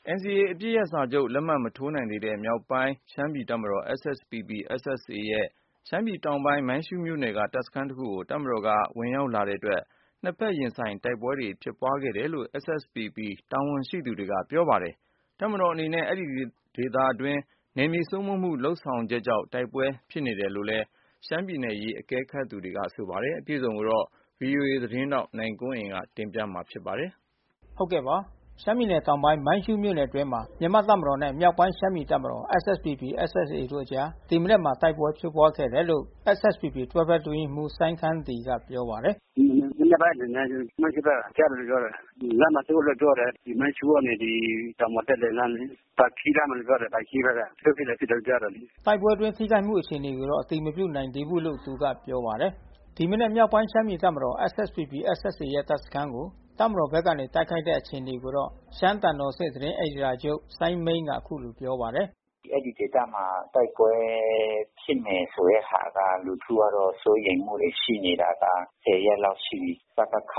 NCA အပစ်ရပ်စာချုပ်လက်မှတ်မထိုးနိုင်သေးတဲ့မြောက်ပိုင်းရှမ်းပြည်တပ်မတော် SSPP/SSA ရဲ့ရှမ်းပြည်တောင်ပိုင်းမိုင်းရှူးမြို့နယ်ကတပ်စခန်းတစ်ခုကိုတပ်မတော်ကဝင်ရောက်လာတဲ့အတွက်နှစ်ဖက်ရင်ဆိုင်တိုက်ပွဲတွေဖြစ်ပွားခဲ့တယ်လို့ SSPP တာဝန်ရှိသူတွေကပြောပါတယ်။ တပ်မတော်အနေနဲ့အဲဒီဒေသအတွင်းနယ်မြေစိုးမိုးမှုလုပ်ဆောင်ချက်ကြောင့်တိုက်ပွဲဖြစ်နေတယ်လို့လည်းရှမ်းပြည်နယ်ရေးအကဲခတ်သူတွေကဆိုပါတယ်။ အပြည့်အစုံကိုတော့ VOA သတင်းထောက်နိုင်ကွန်းအိန်ကနေတင်ပြပေးမှာဖြစ်ပါတယ်။ ဟုတ်ကဲ့ပါရှမ်းပြည်နယ်တောင်ပိုင်းမိုင်းရှူးမြို့နယ်အတွင်းမှာမြန်မာ့တပ်မတော်နဲ့မြောက်ပိုင်းရှမ်းပြည်တပ်မတော် SSPP/SSA တို့အကြားဒီမနက်မှာတိုက်ပွဲဖြစ်ပွားခဲ့တယ်လို့ SSPP တွဲဘက်အတွင်းရေးမှူးစိုင်းခမ်းတီကပြောပါတယ်။ "မနက်ပိုင်းမိုင်းရှူးဘက်ကြားတယ်လို့ပြောတယ်။ လမ်းမှာတိုးလို့ပြောတယ်။မိုင်းရှူးကနေတောင်ပေါ်တက်တဲ့လမ်းလေ။တာခီးလမ်းလို့ပြောတယ်။တာခီးဘက်ကဖြစ်တယ်လို့ကြားတယ်လေ။တိုက်ပွဲအတွင်းထိခိုက်မှုအခြေအနေကိုတော့အတည်မပြုနိုင်သေးဘူးလို့သူကပြောပါတယ်။ဒီမနက်မြောက်ပိုင်းရှမ်းပြည်တပ်မတော် SSPP/SSA ရဲ့တပ်စခန်းကိုတပ်မတော်ဘက်ကနေတိုက်ခိုက်တဲ့အခြေအနေကိုတော့ရှမ်းတန်တော်စစ်သတင်းအယ်ဒီတာချုပ်စိုင်းမိန်းကအခုလိုပြောပါတယ်။ "အဲဒီဒေသမှာတိုက်ပွဲဖြစ်မယ်ဆိုတဲ့ဟာကလူထုကတော့စိုးရိမ်မှုတွေရှိနေတာကရက်လောက်ရှိပြီ။စကခ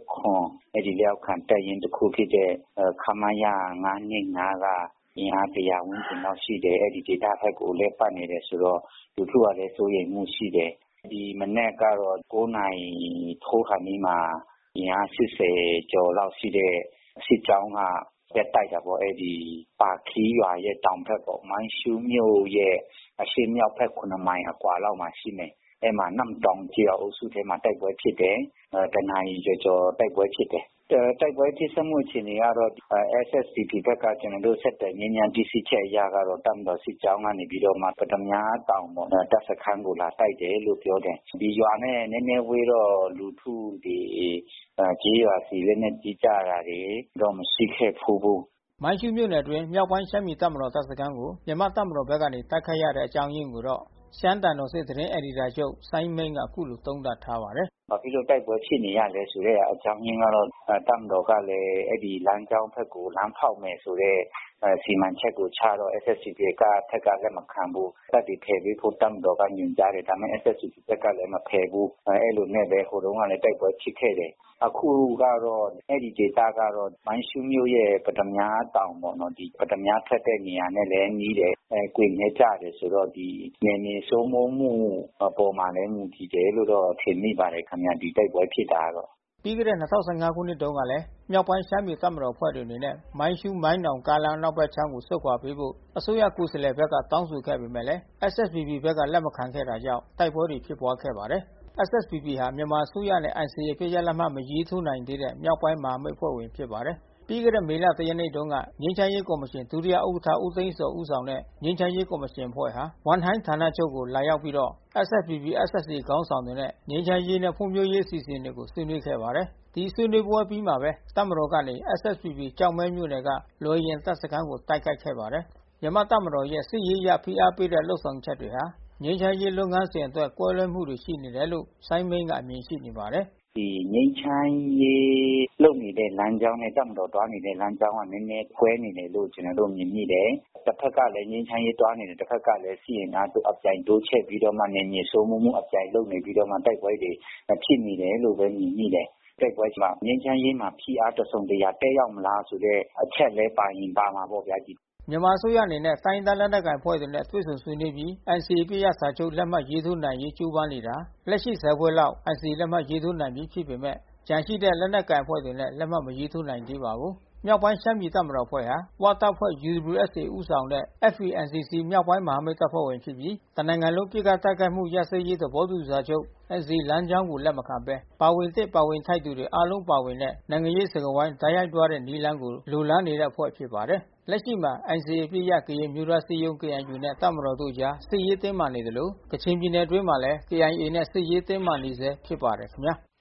-အဲဒီလက်အောက်ခံတပ်ရင်းတစ်ခုဖြစ်တဲ့ခမရ-525ကအင်အား100ဝန်းကျင်လောက်ရှိတယ်။အဲဒီဒေသဘက်ကိုလှည့်ပတ်နေတယ်ဆိုတော့လူထုကလည်းစိုးရိမ်မှုရှိတယ်။ဒီမနက်ကတော့နာရီထိုးခါနီးမှာအင်အားကျော်လောက်ရှိတဲ့စစ်ကြောင်းကတက်တိုက်တာပေါ့အဲဒီပါခီးရွာရဲ့တောင်ဘက်ပေါ့မိုင်းရှူးမြို့ရဲ့အရှေ့မြောက်ဘက်မိုင်အကွာလောက်မှာရှိမယ်။အဲဒီမှာနမ်တောင်ကျေးရွာအုပ်စုထဲမှာတိုက်ပွဲဖြစ်တယ်။တနာရီကျော်တိုက်ပွဲဖြစ်တယ်။တိုက်ပွဲဖြစ်စက်မှုအခြေအနေကတော့SSPP ဘက်ကကျွန်တော်တို့ဆက်သွယ်ငြိမ်းချမ်းသိရှိချက်အရကတော့တပ်မတော်စစ်ကြောင်းကနေပြီးတော့မှပတ္တမြားတောင်ပေါ့တပ်စခန်းကိုလာတိုက်တယ်လို့ပြောတယ်။ဒီရွာနဲ့နည်းနည်းဝေးတော့လူထုတွေကျေးရွာစီလက်နက်ကြီးကျတာတွေတော့မရှိခဲ့ဖူးဘူး။ "မိုင်းရှူးမြို့နယ်အတွင်းမြောက်ပိုင်းရှမ်းပြည်တပ်မတော်တပ်စခန်းကိုမြန်မာ့တပ်မတော်ဘက်ကနေတိုက်ခိုက်ရတဲ့အကြောင်းရင်းကိုတော့ရှမ်းတန်တော်စစ်သတင်းအယ်ဒီတာချုပ်စိုင်းမိန်းကအခုလိုသုံးသပ်ထားပါတယ်။"ဘာဖြစ်လို့တိုက်ပွဲဖြစ်နေရလဲဆိုတဲ့အကြောင်းရင်းကတော့တပ်မတော်ကလည်းအဲဒီလမ်းကြောင်းဘက်ကိုလမ်းဖောက်မယ်ဆိုတဲ့စီမံချက်ကိုချတော့ SSPP ကဘက်ကလက်မခံဘူး။တပ်တွေဖယ်ပေးဖို့တပ်မတော်ကညွှန်ကြားတယ်။ဒါပေမဲ့ SSPP ဘက်ကလည်းမဖယ်ဘူး။အဲဒီလိုနဲ့ပဲဟိုတုန်းကလည်းတိုက်ပွဲဖြစ်ခဲ့တယ်။အခုကတော့အဲဒီဒေသကတော့မိုင်းရှူးမြို့ရဲ့ပတ္တမြားတောင်ပေါ့နော်ဒီပတ္တမြားထွက်တဲ့နေရာနဲ့လည်းနီးတယ်။ကွေ့နဲ့ကျတယ်ဆိုတော့ဒီနယ်မြေစိုးမိုးမှုအပေါ်မှာလည်းမူတည်တယ်လို့တော့ထင်မိပါတယ်ခင်ဗျဒီတိုက်ပွဲဖြစ်တာကတော့။"ပြီးခဲ့တဲ့2015ခုနှစ်တုန်းကလည်းမြောက်ပိုင်းရှမ်းပြည်တပ်မတော်အဖွဲ့တွေအနေနဲ့မိုင်းရှူးမိုင်းနောင်ကားလမ်းအနောက်ဘက်ခြမ်းကိုဆုတ်ခွာပေးဖို့အစိုးရကိုယ်စားလှယ်ဘက်ကတောင်းဆိုခဲ့ပေမဲ့ SSPP ဘက်ကလက်မခံခဲ့တာကြောင့်တိုက်ပွဲတွေဖြစ်ပွားခဲ့ပါတယ်။ SSPP ဟာမြန်မာအစိုးရနဲ့NCAအပစ်ရပ်လက်မှတ်မရေးထိုးနိုင်သေးတဲ့မြောက်ပိုင်းမဟာမိတ်အဖွဲ့ဝင်ဖြစ်ပါတယ်။ ပြီးခဲ့တဲ့မေလ ရက်နေ့တုန်းကငြိမ်းချမ်းရေးကော်မရှင်ဒုတိယဥက္ကဋ္ဌဦးသိန်းဇော်ဦးဆောင်တဲ့ငြိမ်းချမ်းရေးကော်မရှင်အဖွဲ့ဟာဝမ်ဟိုင်းဌာနချုပ်ကိုလာရောက်ပြီးတော့SSPP/SSAခေါင်းဆောင်တွေနဲ့ငြိမ်းချမ်းရေးနဲ့ဖွံ့ဖြိုးရေးအစီအစဉ်တွေကိုဆွေးနွေးခဲ့ပါတယ်။ဒီဆွေးနွေးပွဲအပြီးမှာပဲတပ်မတော်ကနေ SSPP ကျောက်မဲမြို့နယ်ကလွယ်ယင်တပ်စခန်းကိုတိုက်ခိုက်ခဲ့ပါတယ်။မြန်မာ့တပ်မတော်ရဲ့စစ်ရေးအရဖိအားပေးတဲ့လုပ်ဆောင်ချက်တွေဟာငြိမ်းချမ်းရေးလုပ်ငန်းစဉ်အတွက်ကွဲလွဲမှုတွေရှိနေတယ်လို့စိုင်းမိန်းကအမြင်ရှိနေပါတယ်။"ဒီငြိမ်းချမ်းရေးလုပ်နေတဲ့လမ်းကြောင်းနဲ့တပ်မတော်သွားနေတဲ့လမ်းကြောင်းကနည်းနည်းကွဲနေတယ်လို့ကျွန်တော်တို့မြင်မိတယ်။တစ်ဖက်ကလည်းငြိမ်းချမ်းရေးသွားနေတယ်တစ်ဖက်ကလည်းစစ်အင်အားအပြိုင်တိုးချဲ့ပြီးတော့မှနယ်မြေစိုးမိုးမှုအပြိုင်လုပ်နေပြီးတော့မှတိုက်ပွဲတွေဖြစ်နေတယ်လို့ပဲမြင်မိတယ်။တိုက်ပွဲမှာငြိမ်းချမ်းရေးမှာဖိအားတစုံတရာတက်ရောက်မလားဆိုတဲ့အချက်လည်းပါရင်ပါမှာပေါ့ဗျာ။ "မြန်မာအစိုးရအနေနဲ့တိုင်းရင်းသားလက်နက်ကိုင်အဖွဲ့တွေနဲ့တွေ့ဆုံဆွေးနွေးပြီးNCAအပစ်ရပ်စာချုပ်လက်မှတ်ရေးထိုးနိုင်ရေးကြိုးပမ်းနေတာလက်ရှိ10ဖွဲ့လောက်NCAလက်မှတ်ရေးထိုးနိုင်ပြီးဖြစ်ပေမဲ့ကျန်ရှိတဲ့လက်နက်ကိုင်အဖွဲ့တွေနဲ့လက်မှတ်မရေးထိုးနိုင်သေးပါဘူး။မြောက်ပိုင်းရှမ်းပြည်တပ်မတော်အဖွဲ့ဟာဝတပ်ဖွဲ့UWSAဦးဆောင်တဲ့FPNCCမြောက်ပိုင်းမဟာမိတ်တပ်ဖွဲ့ဝင်ဖြစ်ပြီးတနိုင်ငံလုံးပစ်ခတ်တိုက်ခိုက်မှုရပ်စဲရေးသဘောတူစာချုပ်NCAလမ်းကြောင်းကိုလက်မခံဘဲပါဝင်သင့်ပါဝင်ထိုက်သူတွေအားလုံးပါဝင်တဲ့နိုင်ငံရေးစကားဝိုင်းတိုက်ရိုက်သွားတဲ့နည်းလမ်းကိုလိုလားနေတဲ့အဖွဲ့ဖြစ်ပါတယ်။လက်ရှိမှာNCAအပစ်ရပ်ကရင်အမျိုးသားအစည်းအရုံးKNUနဲ့တပ်မတော်တို့အကြားစစ်ရေးတင်းမာနေသလိုကချင်ပြည်နယ်အတွင်းမှာလည်းKIAနဲ့စစ်ရေးတင်းမာနေဆဲဖြစ်ပါတယ်ခင်ဗျာ။